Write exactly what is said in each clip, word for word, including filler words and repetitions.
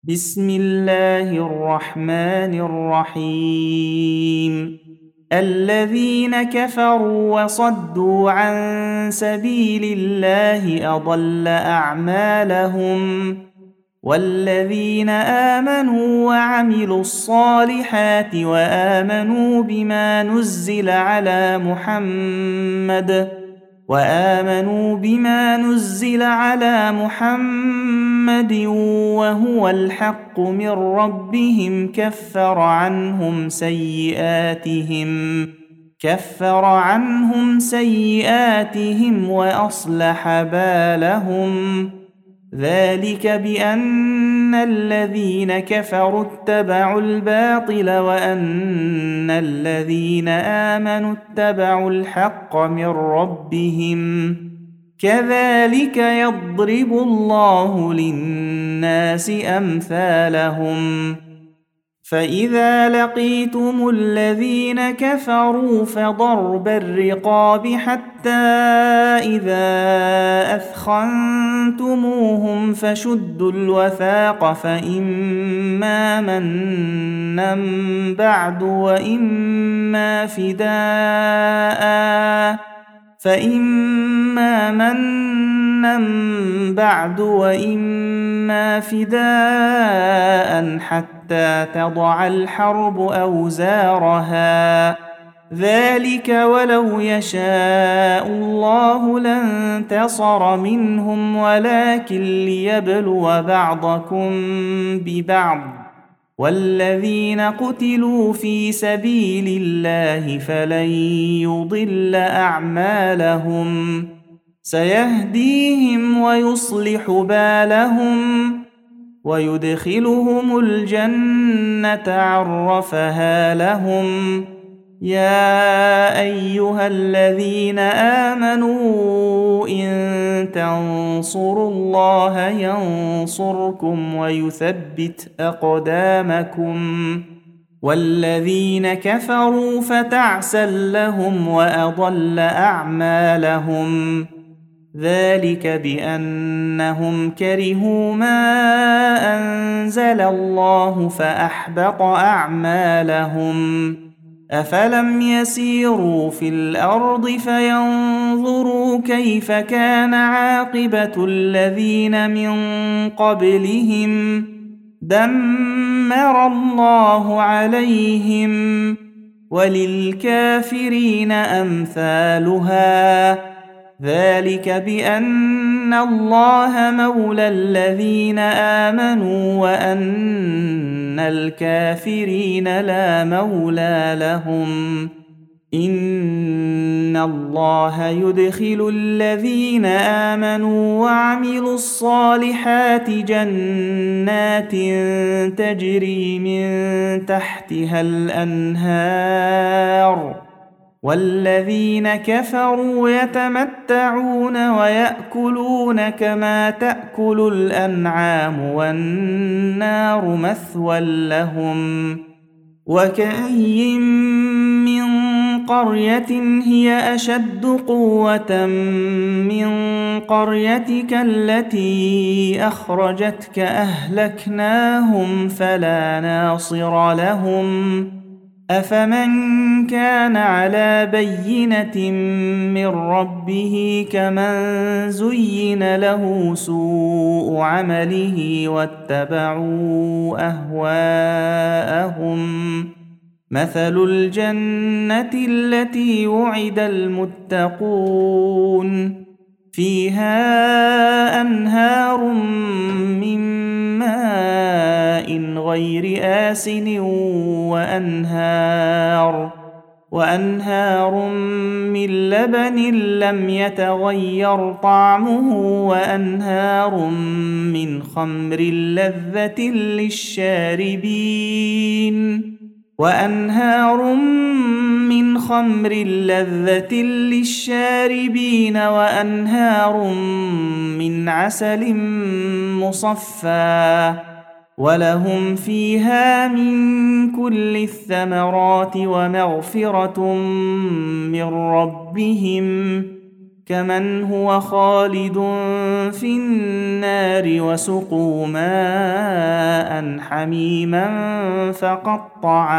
بسم الله الرحمن الرحيم. الذين كفروا وصدوا عن سبيل الله أضل أعمالهم، والذين آمنوا وعملوا الصالحات وآمنوا بما نزل على محمد وآمنوا بما نزل على محمد وهو الحق من ربهم كفر عنهم سيئاتهم كفر عنهم سيئاتهم وأصلح بالهم. ذلك بأن الذين كفروا اتبعوا الباطل وأن الذين آمنوا اتبعوا الحق من ربهم، كذلك يضرب الله للناس أمثالهم. فإذا لقيتم الذين كفروا فضرب الرقاب حتى إذا أثخنتموهم فشدوا الوثاق فإما منا بعد وإما فداء فإما منا بعد وإما فداء حتى تضع الحرب أوزارها، ذلك ولو يشاء الله لانتصر منهم ولكن ليبلو بعضكم ببعض، والذين قتلوا في سبيل الله فلن يضل أعمالهم، سيهديهم ويصلح بالهم ويدخلهم الجنة عرفها لهم. يا أيها الذين آمنوا إن تنصروا الله ينصركم ويثبت أقدامكم، والذين كفروا فتعسا لهم وأضل أعمالهم. ذلك بأنهم كرهوا ما أنزل الله فأحبط أعمالهم. أفلم يسيروا في الأرض فينظروا كيف كان عاقبة الذين من قبلهم، دمر الله عليهم وللكافرين أمثالها. ذلك بأن الله مولى الذين آمنوا وأن الكافرين لا مولى لهم. إن الله يدخل الذين آمنوا وعملوا الصالحات جنات تجري من تحتها الأنهار، والذين كفروا يتمتعون ويأكلون كما تأكل الأنعام والنار مثوى لهم. وكأي من قرية هي أشد قوة من قريتك التي أخرجتك أهلكناهم فلا ناصر لهم. أفمن كان على بينة من ربه كمن زين له سوء عمله واتبعوا أهواءهم. مثل الجنة التي وعد المتقون فيها أنهار من ماء غير آسن وأنهار وأنهار من لبن لم يتغير طعمه وأنهار من خمر لذة للشاربين وأنهار من خمر لذة للشاربين وأنهار من عسل مصفى، ولهم فيها من كل الثمرات ومغفرة من ربهم كمن هو خالد في النار وسقوا ماء حميما فقطع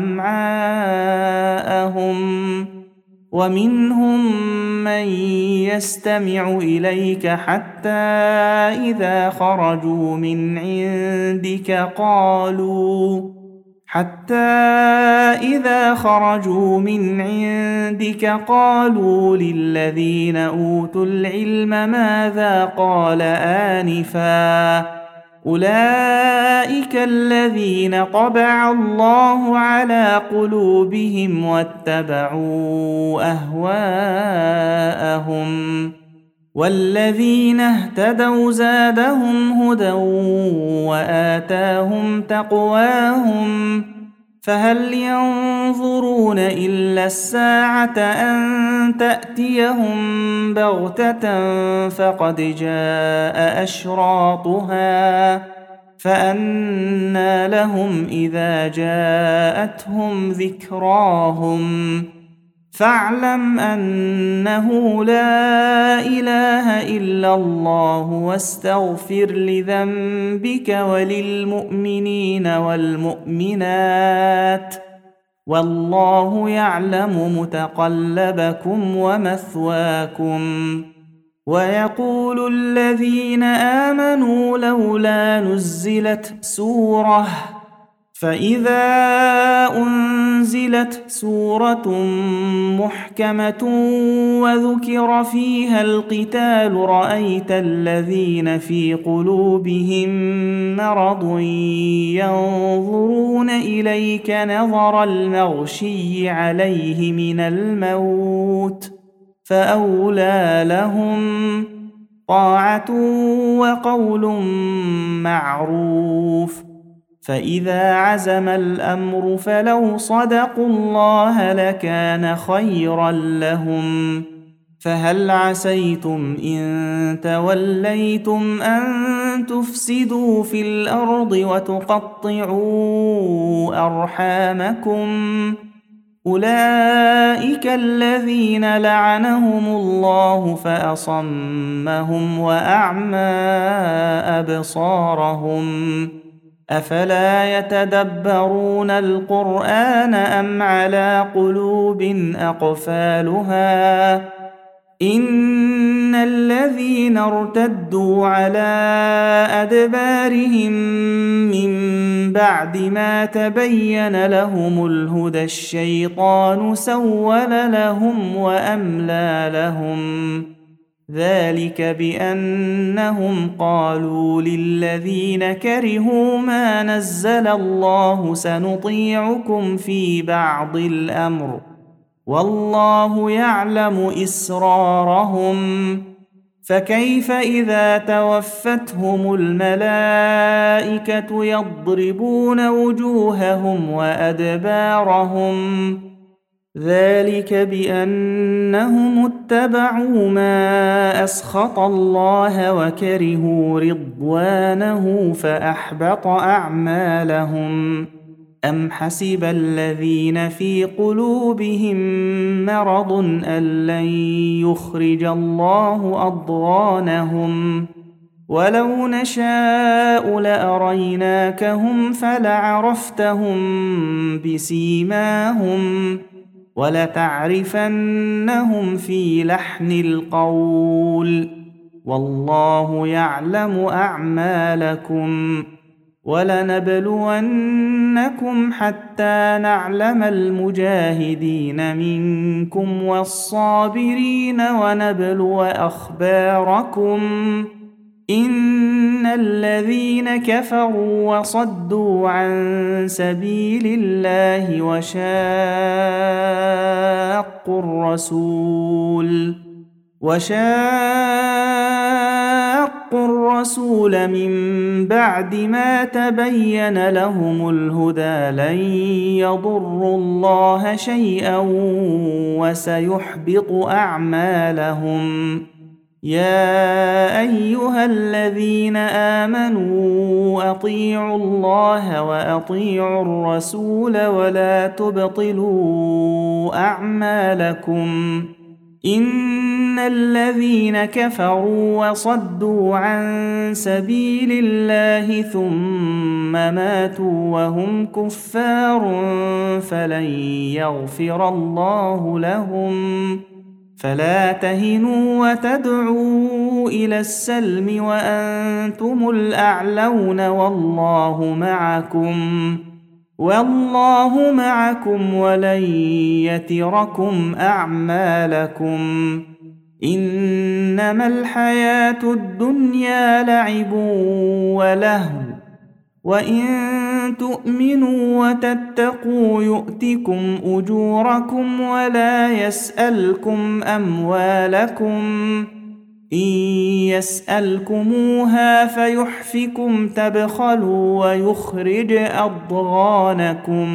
أمعاءهم ومنهم من يستمع إليك حتى إذا خرجوا من عندك قالوا حتى إذا خرجوا من عندك قالوا للذين أوتوا العلم ماذا قال آنفا أولئك الذين طبع الله على قلوبهم واتبعوا أهواءهم والذين اهتدوا زادهم هدى وآتاهم تقواهم فهل ينظرون إلا الساعة أن تأتيهم بغتة فقد جاء أشراطها فأنى لهم إذا جاءتهم ذكراهم فاعلم أنه لا إله إلا الله واستغفر لذنبك وللمؤمنين والمؤمنات والله يعلم متقلبكم ومثواكم ويقول الذين آمنوا لولا نزلت سورة فإذا أنزلت سورة محكمة وذكر فيها القتال رأيت الذين في قلوبهم مرض ينظرون إليك نظر المغشي عليه من الموت فأولى لهم طاعة وقول معروف فإذا عزم الأمر فلو صدقوا الله لكان خيرا لهم فهل عسيتم إن توليتم أن تفسدوا في الأرض وتقطعوا أرحامكم أولئك الذين لعنهم الله فأصمهم وأعمى أبصارهم أفلا يتدبرون القرآن أم على قلوب أقفالها إن الذين ارتدوا على أدبارهم من بعد ما تبين لهم الهدى الشيطان سول لهم وأملى لهم ذلك بأنهم قالوا للذين كرهوا ما نزل الله سنطيعكم في بعض الأمر والله يعلم إسرارهم فكيف إذا توفتهم الملائكة يضربون وجوههم وأدبارهم ذلك بأنهم اتبعوا ما أسخط الله وكرهوا رضوانه فأحبط أعمالهم أم حسب الذين في قلوبهم مرض أن لن يخرج الله أضغانهم ولو نشاء لأريناكهم فلعرفتهم بسيماهم ولتعرفنهم في لحن القول والله يعلم أعمالكم ولنبلونكم حتى نعلم المجاهدين منكم والصابرين ونبلو أخباركم إن الذين كفروا وصدوا عن سبيل الله وشاقوا الرسول وشاقوا الرسول من بعد ما تبين لهم الهدى لن يضروا الله شيئا وسيحبط أعمالهم يا أيها الذين آمنوا أطيعوا الله وأطيعوا الرسول ولا تبطلوا أعمالكم إن الذين كفروا وصدوا عن سبيل الله ثم ماتوا وهم كفار فلن يغفر الله لهم فلا تهنوا وتدعوا إلى السلم وأنتم الأعلون والله معكم والله معكم ولن يتركم أعمالكم إنما الحياة الدنيا لعب ولهو وإن تؤمنوا وتتقوا يؤتكم أجوركم ولا يسألكم أموالكم إن يسألكموها فيحفكم تبخلوا ويخرج أضغانكم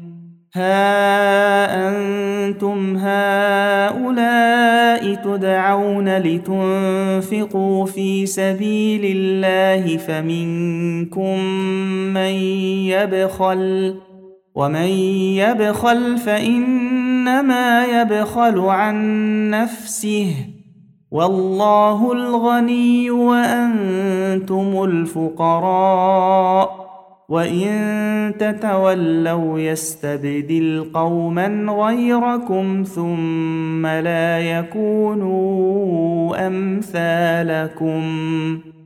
ها أنتم هؤلاء تدعون لتنفقوا في سبيل الله فمنكم من يبخل ومن يبخل فإنما يبخل عن نفسه والله الغني وأنتم الفقراء وإن تتولوا يستبدل قوما غيركم ثم لا يكونوا أمثالكم